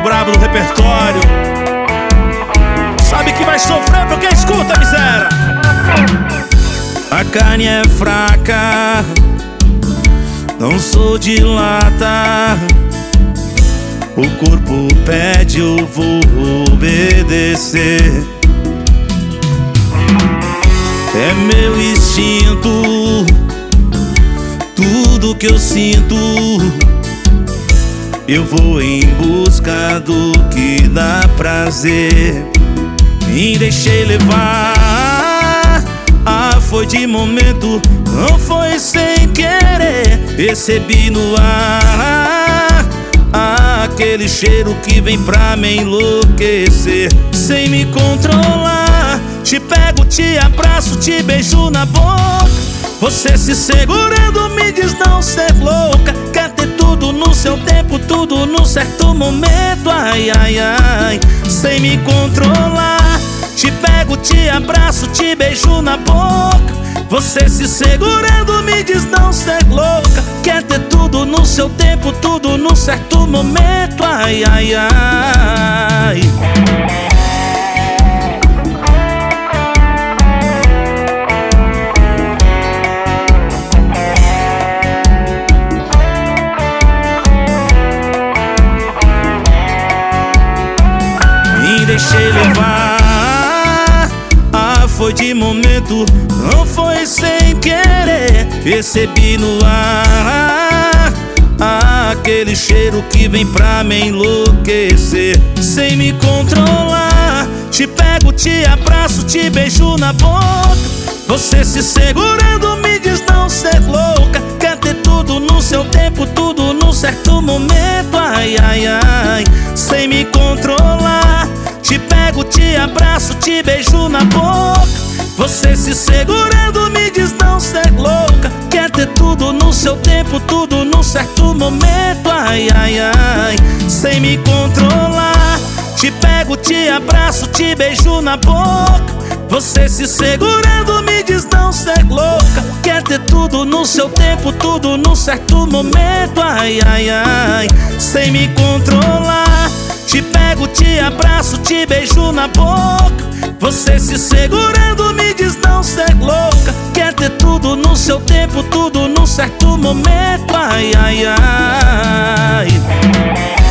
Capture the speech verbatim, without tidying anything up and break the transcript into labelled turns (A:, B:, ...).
A: brabo do repertório. Sabe que vai sofrer porque escuta, miséria. A carne é fraca, não sou de lata. O corpo pede, eu vou obedecer. É meu instinto, tudo que eu sinto. Eu vou em busca do que dá prazer. Me deixei levar, ah, foi de momento, não foi sem querer. Percebi no ar, ah, aquele cheiro que vem pra me enlouquecer. Sem me controlar, te pego, te abraço, te beijo na boca. Você se segurando me diz não ser louca. Quer ter tudo no seu tempo, tudo no certo momento. Ai, ai, ai, sem me controlar, te pego, te abraço, te beijo na boca. Você se segurando me diz não ser louca. Quer ter tudo no seu tempo, tudo no certo momento. Ai, ai, ai. Me deixei levar, ah, foi de momento, não foi sem querer. Percebi no ar, ah, aquele cheiro que vem pra me enlouquecer. Sem me controlar, te pego, te abraço, te beijo na boca. Você se segurando me diz não ser louca. Quer ter tudo no seu tempo, tudo no certo momento. Ai, ai, ai, sem me controlar, te pego, te abraço, te beijo na boca. Você se segurando me diz não ser louca. Quer ter tudo no seu tempo, tudo no certo momento. Ai, ai, ai, sem me controlar, te pego, te abraço, te beijo na boca. Você se segurando me diz não ser louca. Quer ter tudo no seu tempo, tudo no certo momento. Ai, ai, ai, sem me controlar, te pego, te abraço, te beijo na boca. Você se segurando me diz não ser louca. Quer ter tudo no seu tempo, tudo no certo momento. Ai, ai, ai.